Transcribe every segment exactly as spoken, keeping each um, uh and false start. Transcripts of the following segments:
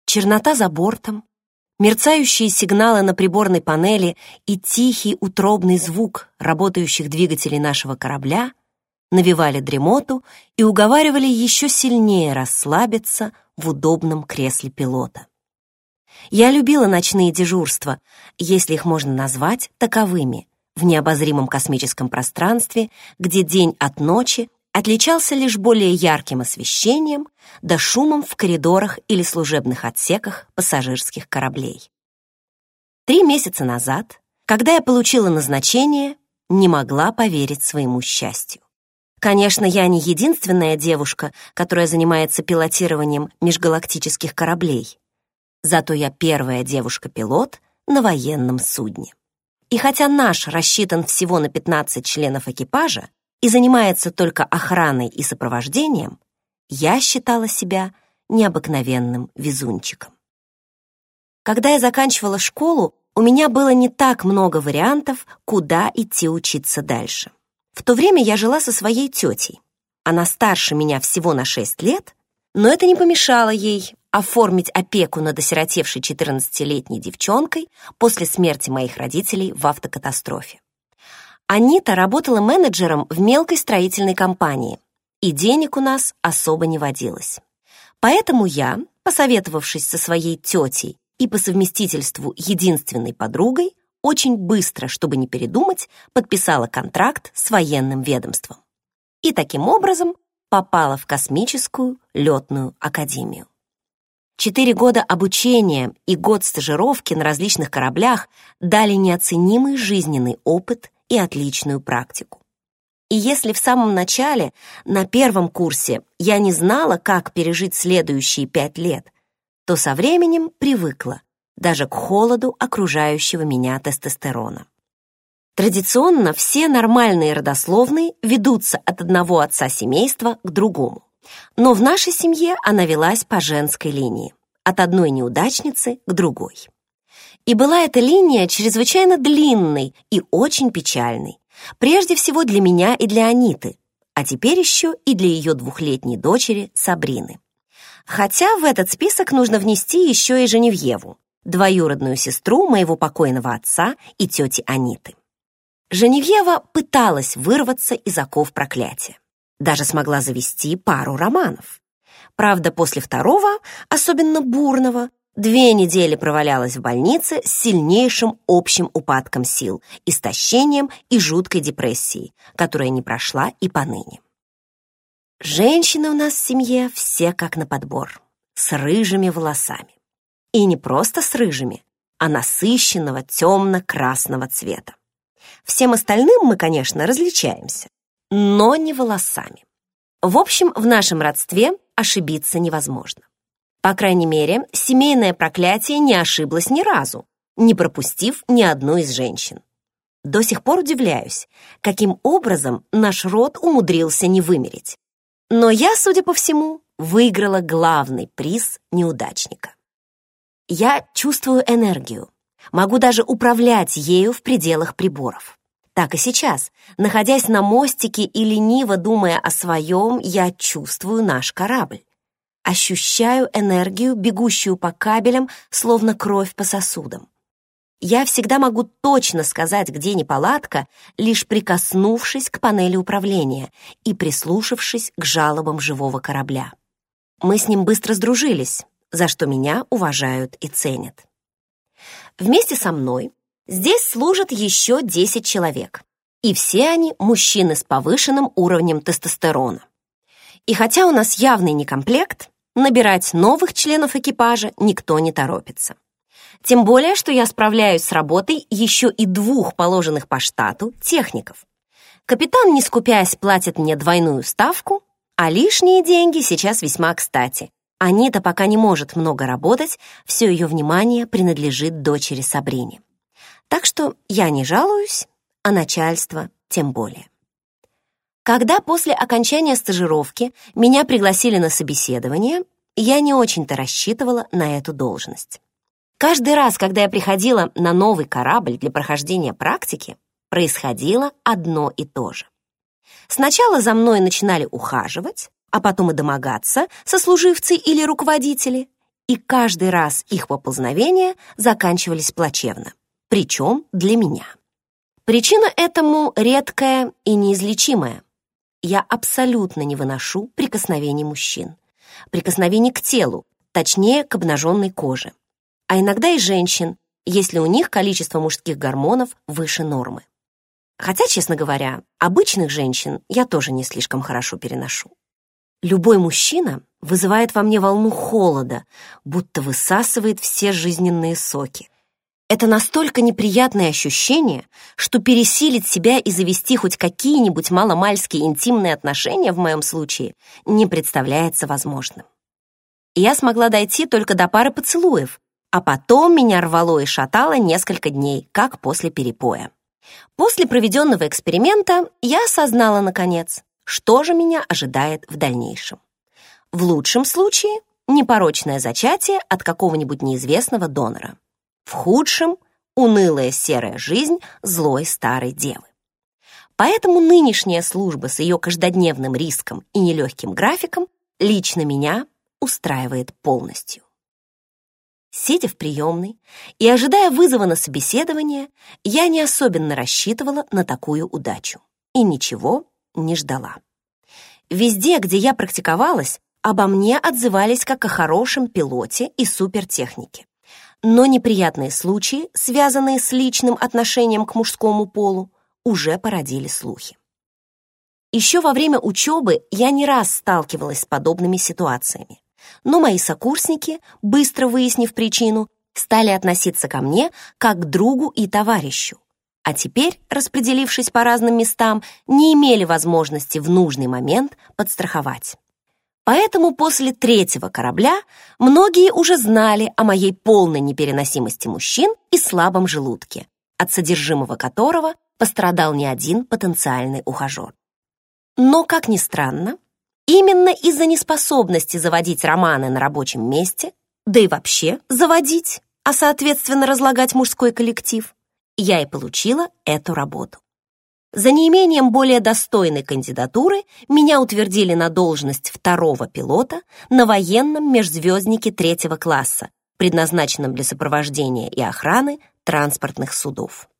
чернота за бортом, мерцающие сигналы на приборной панели и тихий утробный звук работающих двигателей нашего корабля навевали дремоту и уговаривали еще сильнее расслабиться в удобном кресле пилота. Я любила ночные дежурства, если их можно назвать таковыми, в необозримом космическом пространстве, где день от ночи отличался лишь более ярким освещением да шумом в коридорах или служебных отсеках пассажирских кораблей. Три месяца назад, когда я получила назначение, не могла поверить своему счастью. Конечно, я не единственная девушка, которая занимается пилотированием межгалактических кораблей. Зато я первая девушка-пилот на военном судне. И хотя наш рассчитан всего на пятнадцать членов экипажа и занимается только охраной и сопровождением, я считала себя необыкновенным везунчиком. Когда я заканчивала школу, у меня было не так много вариантов, куда идти учиться дальше. В то время я жила со своей тетей. Она старше меня всего на шесть лет, но это не помешало ей оформить опеку над осиротевшей четырнадцатилетней девчонкой после смерти моих родителей в автокатастрофе. Анита работала менеджером в мелкой строительной компании, и денег у нас особо не водилось. Поэтому я, посоветовавшись со своей тетей и по совместительству единственной подругой, очень быстро, чтобы не передумать, подписала контракт с военным ведомством. И таким образом попала в космическую летную академию. Четыре года обучения и год стажировки на различных кораблях дали неоценимый жизненный опыт и отличную практику. И если в самом начале, на первом курсе, я не знала, как пережить следующие пять лет, то со временем привыкла даже к холоду окружающего меня тестостерона. Традиционно все нормальные родословные ведутся от одного отца семейства к другому. Но в нашей семье она велась по женской линии, от одной неудачницы к другой. И была эта линия чрезвычайно длинной и очень печальной, прежде всего для меня и для Аниты, а теперь еще и для ее двухлетней дочери Сабрины. Хотя в этот список нужно внести еще и Женевьеву, двоюродную сестру моего покойного отца и тети Аниты. Женевьева пыталась вырваться из оков проклятия. Даже смогла завести пару романов. Правда, после второго, особенно бурного, две недели провалялась в больнице с сильнейшим общим упадком сил, истощением и жуткой депрессией, которая не прошла и поныне. Женщины у нас в семье все как на подбор, с рыжими волосами. И не просто с рыжими, а насыщенного темно-красного цвета. Всем остальным мы, конечно, различаемся, но не волосами. В общем, в нашем родстве ошибиться невозможно. По крайней мере, семейное проклятие не ошиблось ни разу, не пропустив ни одну из женщин. До сих пор удивляюсь, каким образом наш род умудрился не вымереть. Но я, судя по всему, выиграла главный приз неудачника. Я чувствую энергию, могу даже управлять ею в пределах приборов. Так и сейчас, находясь на мостике и лениво думая о своем, я чувствую наш корабль. Ощущаю энергию, бегущую по кабелям, словно кровь по сосудам. Я всегда могу точно сказать, где неполадка, лишь прикоснувшись к панели управления и прислушавшись к жалобам живого корабля. Мы с ним быстро сдружились, за что меня уважают и ценят. Вместе со мной здесь служат еще десять человек, и все они мужчины с повышенным уровнем тестостерона. И хотя у нас явный некомплект, набирать новых членов экипажа никто не торопится. Тем более, что я справляюсь с работой еще и двух положенных по штату техников. Капитан, не скупясь, платит мне двойную ставку, а лишние деньги сейчас весьма кстати. Анита пока не может много работать, все ее внимание принадлежит дочери Сабрине. Так что я не жалуюсь, а начальство тем более. Когда после окончания стажировки меня пригласили на собеседование, я не очень-то рассчитывала на эту должность. Каждый раз, когда я приходила на новый корабль для прохождения практики, происходило одно и то же. Сначала за мной начинали ухаживать, а потом и домогаться сослуживцы или руководители, и каждый раз их поползновения заканчивались плачевно, причем для меня. Причина этому редкая и неизлечимая. Я абсолютно не выношу прикосновений мужчин. Прикосновений к телу, точнее, к обнаженной коже. А иногда и женщин, если у них количество мужских гормонов выше нормы. Хотя, честно говоря, обычных женщин я тоже не слишком хорошо переношу. Любой мужчина вызывает во мне волну холода, будто высасывает все жизненные соки. Это настолько неприятное ощущение, что пересилить себя и завести хоть какие-нибудь маломальские интимные отношения в моем случае не представляется возможным. И я смогла дойти только до пары поцелуев, а потом меня рвало и шатало несколько дней, как после перепоя. После проведенного эксперимента я осознала, наконец, что же меня ожидает в дальнейшем. В лучшем случае непорочное зачатие от какого-нибудь неизвестного донора. В худшем — унылая серая жизнь злой старой девы. Поэтому нынешняя служба с ее каждодневным риском и нелегким графиком лично меня устраивает полностью. Сидя в приемной и ожидая вызова на собеседование, я не особенно рассчитывала на такую удачу и ничего не ждала. Везде, где я практиковалась, обо мне отзывались как о хорошем пилоте и супертехнике. Но неприятные случаи, связанные с личным отношением к мужскому полу, уже породили слухи. Еще во время учебы я не раз сталкивалась с подобными ситуациями, но мои сокурсники, быстро выяснив причину, стали относиться ко мне как к другу и товарищу, а теперь, распределившись по разным местам, не имели возможности в нужный момент подстраховать. Поэтому после третьего корабля многие уже знали о моей полной непереносимости мужчин и слабом желудке, от содержимого которого пострадал не один потенциальный ухажер. Но, как ни странно, именно из-за неспособности заводить романы на рабочем месте, да и вообще заводить, а соответственно разлагать мужской коллектив, я и получила эту работу. За неимением более достойной кандидатуры меня утвердили на должность второго пилота на военном межзвезднике третьего класса, предназначенном для сопровождения и охраны транспортных судов.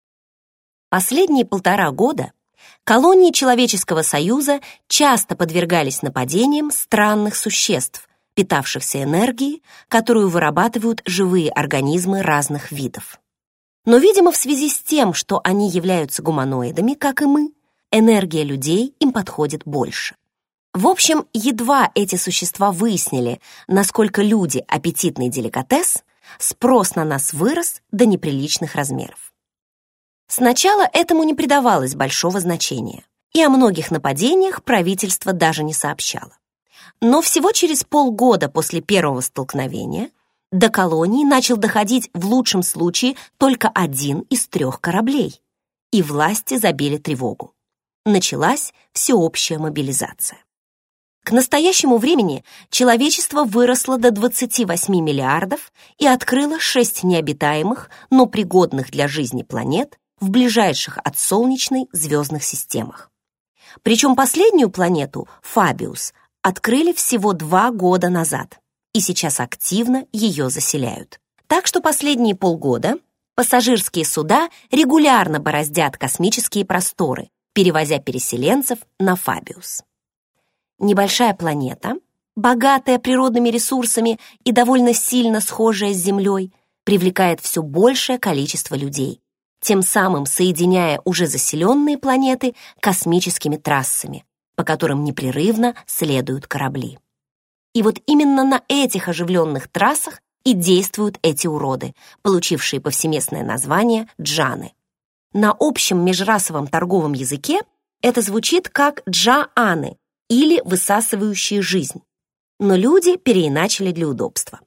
Последние полтора года колонии Человеческого Союза часто подвергались нападениям странных существ, питавшихся энергией, которую вырабатывают живые организмы разных видов. Но, видимо, в связи с тем, что они являются гуманоидами, как и мы, энергия людей им подходит больше. В общем, едва эти существа выяснили, насколько люди — аппетитный деликатес, спрос на нас вырос до неприличных размеров. Сначала этому не придавалось большого значения, и о многих нападениях правительство даже не сообщало. Но всего через полгода после первого столкновения до колонии начал доходить в лучшем случае только один из трех кораблей, и власти забили тревогу. Началась всеобщая мобилизация. К настоящему времени человечество выросло до двадцати восьми миллиардов и открыло шесть необитаемых, но пригодных для жизни планет в ближайших от Солнечной звездных системах. Причем последнюю планету, Фабиус, открыли всего два года назад, и сейчас активно ее заселяют. Так что последние полгода пассажирские суда регулярно бороздят космические просторы, перевозя переселенцев на Фабиус. Небольшая планета, богатая природными ресурсами и довольно сильно схожая с Землей, привлекает все большее количество людей, тем самым соединяя уже заселенные планеты космическими трассами, по которым непрерывно следуют корабли. И вот именно на этих оживленных трассах и действуют эти уроды, получившие повсеместное название джаны. На общем межрасовом торговом языке это звучит как джааны или высасывающие жизнь, но люди переиначили для удобства.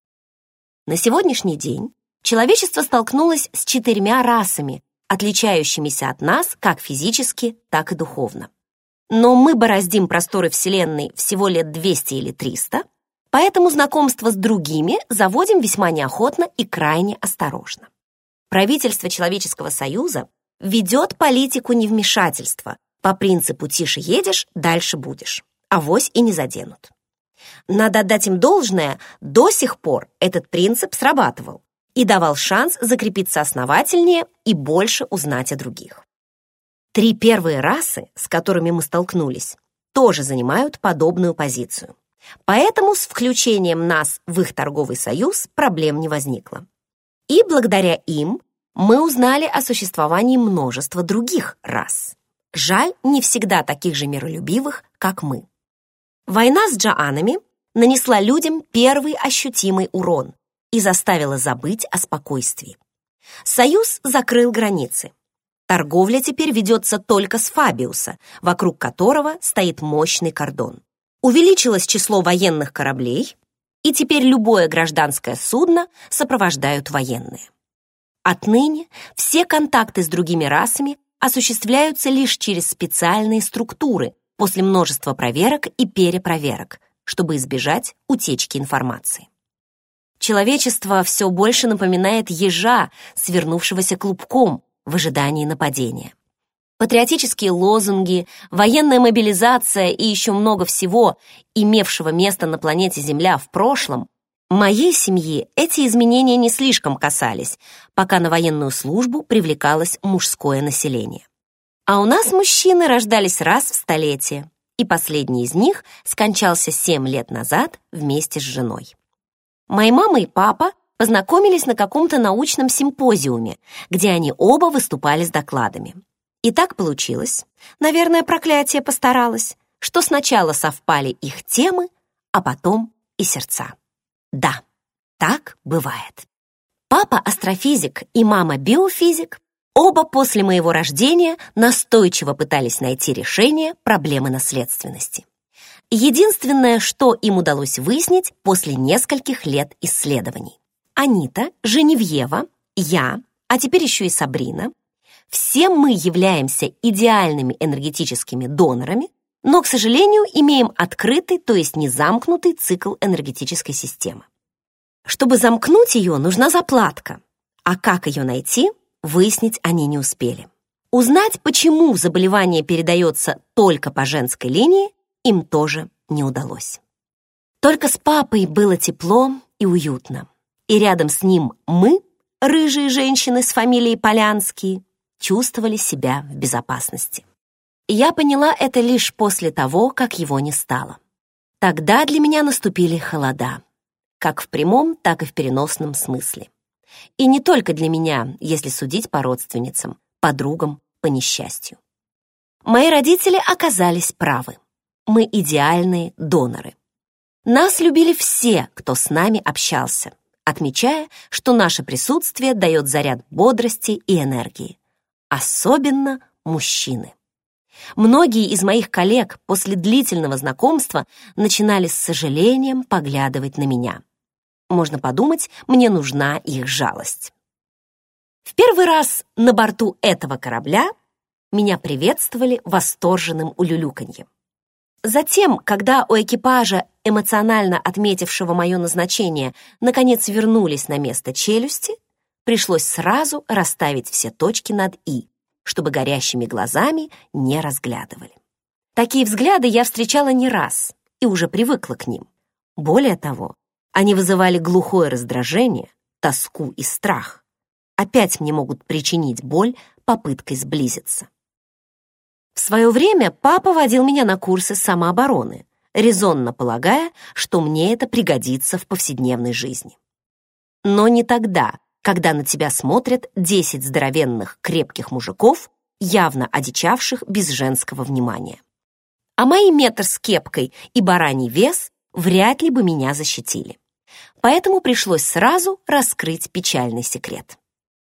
На сегодняшний день человечество столкнулось с четырьмя расами, отличающимися от нас как физически, так и духовно. Но мы бороздим просторы Вселенной всего лет двести или триста, поэтому знакомство с другими заводим весьма неохотно и крайне осторожно. Правительство Человеческого Союза ведет политику невмешательства по принципу «тише едешь, дальше будешь», авось и не заденут. Надо отдать им должное, до сих пор этот принцип срабатывал и давал шанс закрепиться основательнее и больше узнать о других. Три первые расы, с которыми мы столкнулись, тоже занимают подобную позицию. Поэтому с включением нас в их торговый союз проблем не возникло. И благодаря им мы узнали о существовании множества других рас. Жаль, не всегда таких же миролюбивых, как мы. Война с джаанами нанесла людям первый ощутимый урон и заставила забыть о спокойствии. Союз закрыл границы. Торговля теперь ведется только с Фабиуса, вокруг которого стоит мощный кордон. Увеличилось число военных кораблей, и теперь любое гражданское судно сопровождают военные. Отныне все контакты с другими расами осуществляются лишь через специальные структуры после множества проверок и перепроверок, чтобы избежать утечки информации. Человечество все больше напоминает ежа, свернувшегося клубком в ожидании нападения. Патриотические лозунги, военная мобилизация и еще много всего, имевшего место на планете Земля в прошлом, моей семье эти изменения не слишком касались, пока на военную службу привлекалось мужское население. А у нас мужчины рождались раз в столетие, и последний из них скончался семь лет назад вместе с женой. Мои мама и папа познакомились на каком-то научном симпозиуме, где они оба выступали с докладами. И так получилось, наверное, проклятие постаралось, что сначала совпали их темы, а потом и сердца. Да, так бывает. Папа астрофизик и мама биофизик, оба после моего рождения настойчиво пытались найти решение проблемы наследственности. Единственное, что им удалось выяснить после нескольких лет исследований. Анита, Женевьева, я, а теперь еще и Сабрина, все мы являемся идеальными энергетическими донорами, но, к сожалению, имеем открытый, то есть не замкнутый цикл энергетической системы. Чтобы замкнуть ее, нужна заплатка, а как ее найти, выяснить они не успели. Узнать, почему заболевание передается только по женской линии, им тоже не удалось. Только с папой было тепло и уютно, и рядом с ним мы, рыжие женщины с фамилией Полянские, чувствовали себя в безопасности. Я поняла это лишь после того, как его не стало. Тогда для меня наступили холода, как в прямом, так и в переносном смысле. И не только для меня, если судить по родственницам, подругам по несчастью. Мои родители оказались правы. Мы идеальные доноры. Нас любили все, кто с нами общался, отмечая, что наше присутствие дает заряд бодрости и энергии. Особенно мужчины. Многие из моих коллег после длительного знакомства начинали с сожалением поглядывать на меня. Можно подумать, мне нужна их жалость. В первый раз на борту этого корабля меня приветствовали восторженным улюлюканьем. Затем, когда у экипажа, эмоционально отметившего мое назначение, наконец вернулись на место челюсти, пришлось сразу расставить все точки над «и», чтобы горящими глазами не разглядывали. Такие взгляды я встречала не раз и уже привыкла к ним. Более того, они вызывали глухое раздражение, тоску и страх. Опять мне могут причинить боль попыткой сблизиться. В свое время папа водил меня на курсы самообороны, резонно полагая, что мне это пригодится в повседневной жизни. Но не тогда, когда на тебя смотрят десять здоровенных крепких мужиков, явно одичавших без женского внимания. А мои метр с кепкой и бараний вес вряд ли бы меня защитили. Поэтому пришлось сразу раскрыть печальный секрет.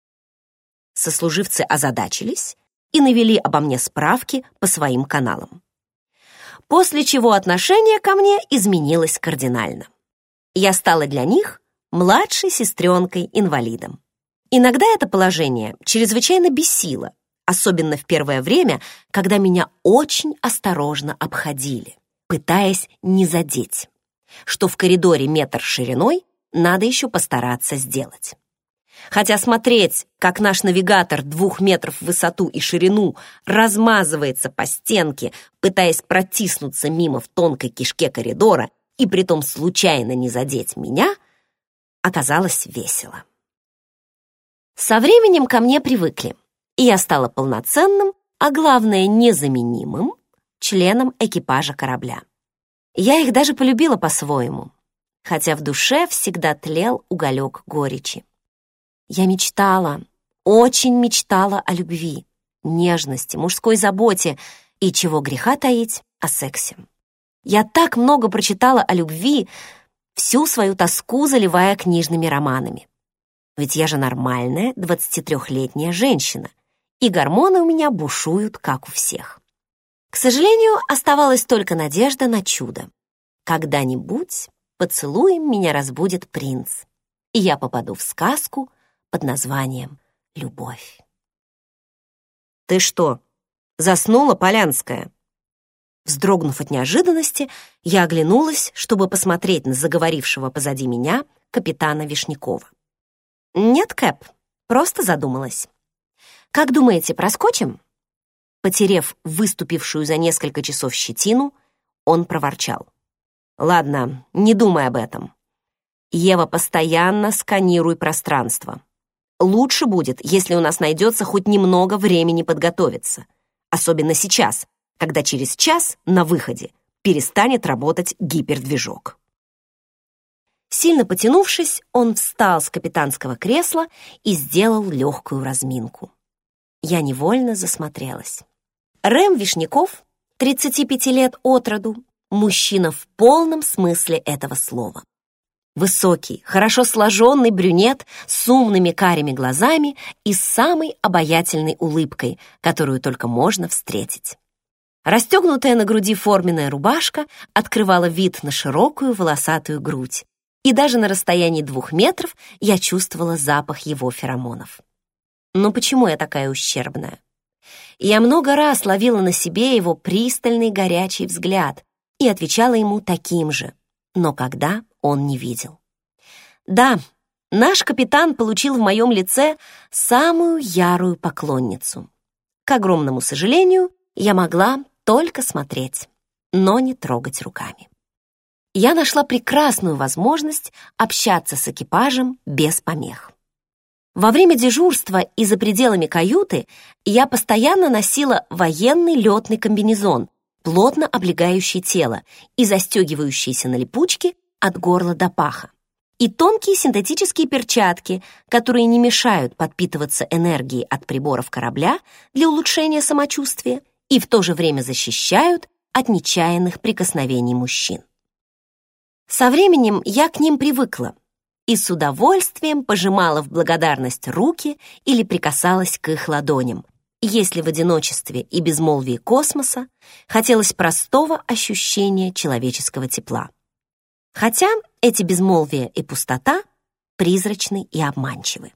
Сослуживцы озадачились и навели обо мне справки по своим каналам. После чего отношение ко мне изменилось кардинально. Я стала для них младшей сестренкой-инвалидом. Иногда это положение чрезвычайно бесило, особенно в первое время, когда меня очень осторожно обходили, пытаясь не задеть, что в коридоре метр шириной надо еще постараться сделать. Хотя смотреть, как наш навигатор двух метров в высоту и ширину размазывается по стенке, пытаясь протиснуться мимо в тонкой кишке коридора, и притом случайно не задеть меня, оказалось весело. Со временем ко мне привыкли, и я стала полноценным, а главное, незаменимым членом экипажа корабля. Я их даже полюбила по-своему, хотя в душе всегда тлел уголек горечи. Я мечтала, очень мечтала о любви, нежности, мужской заботе и, чего греха таить, о сексе. Я так много прочитала о любви, всю свою тоску заливая книжными романами. Ведь я же нормальная двадцатитрёхлетняя женщина, и гормоны у меня бушуют, как у всех. К сожалению, оставалась только надежда на чудо. Когда-нибудь поцелуем меня разбудит принц, и я попаду в сказку под названием «Любовь». «Ты что, заснула, Полянская?» Вздрогнув от неожиданности, я оглянулась, чтобы посмотреть на заговорившего позади меня капитана Вишнякова. «Нет, Кэп, просто задумалась. Как думаете, проскочим?» Потерев выступившую за несколько часов щетину, он проворчал. «Ладно, не думай об этом. Ева, постоянно сканируй пространство. Лучше будет, если у нас найдется хоть немного времени подготовиться. Особенно сейчас, когда через час на выходе перестанет работать гипердвижок». Сильно потянувшись, он встал с капитанского кресла и сделал легкую разминку. Я невольно засмотрелась. Рэм Вишняков, тридцати пяти лет от роду, мужчина в полном смысле этого слова. Высокий, хорошо сложенный брюнет с умными карими глазами и самой обаятельной улыбкой, которую только можно встретить. Расстегнутая на груди форменная рубашка открывала вид на широкую волосатую грудь, и даже на расстоянии двух метров я чувствовала запах его феромонов. Но почему я такая ущербная? Я много раз ловила на себе его пристальный горячий взгляд и отвечала ему таким же, но когда он не видел. Да, наш капитан получил в моем лице самую ярую поклонницу. К огромному сожалению, я могла только смотреть, но не трогать руками. Я нашла прекрасную возможность общаться с экипажем без помех. Во время дежурства и за пределами каюты я постоянно носила военный летный комбинезон, плотно облегающий тело и застегивающийся на липучке от горла до паха, и тонкие синтетические перчатки, которые не мешают подпитываться энергией от приборов корабля для улучшения самочувствия и в то же время защищают от нечаянных прикосновений мужчин. Со временем я к ним привыкла и с удовольствием пожимала в благодарность руки или прикасалась к их ладоням, если в одиночестве и безмолвии космоса хотелось простого ощущения человеческого тепла. Хотя эти безмолвие и пустота призрачны и обманчивы.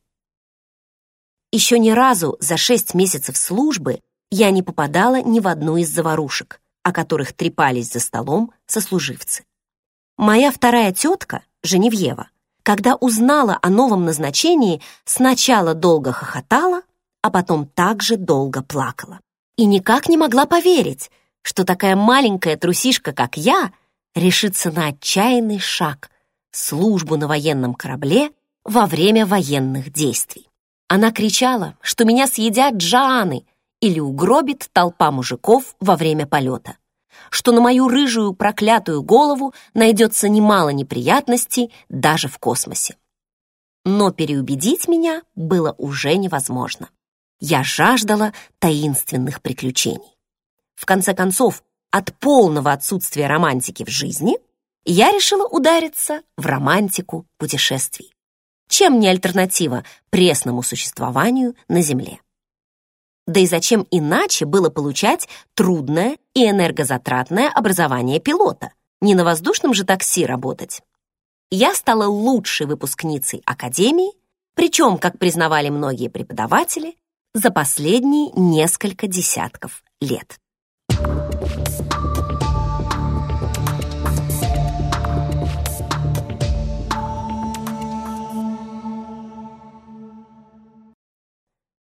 Еще ни разу за шесть месяцев службы я не попадала ни в одну из заварушек, о которых трепались за столом сослуживцы. Моя вторая тетка, Женевьева, когда узнала о новом назначении, сначала долго хохотала, а потом также долго плакала. И никак не могла поверить, что такая маленькая трусишка, как я, решится на отчаянный шаг — службу на военном корабле во время военных действий. Она кричала, что меня съедят джааны или угробит толпа мужиков во время полета, что на мою рыжую проклятую голову найдется немало неприятностей даже в космосе. Но переубедить меня было уже невозможно. Я жаждала таинственных приключений. В конце концов, от полного отсутствия романтики в жизни я решила удариться в романтику путешествий. Чем не альтернатива пресному существованию на Земле? Да и зачем иначе было получать трудное и энергозатратное образование пилота? Не на воздушном же такси работать. Я стала лучшей выпускницей академии, причем, как признавали многие преподаватели, за последние несколько десятков лет.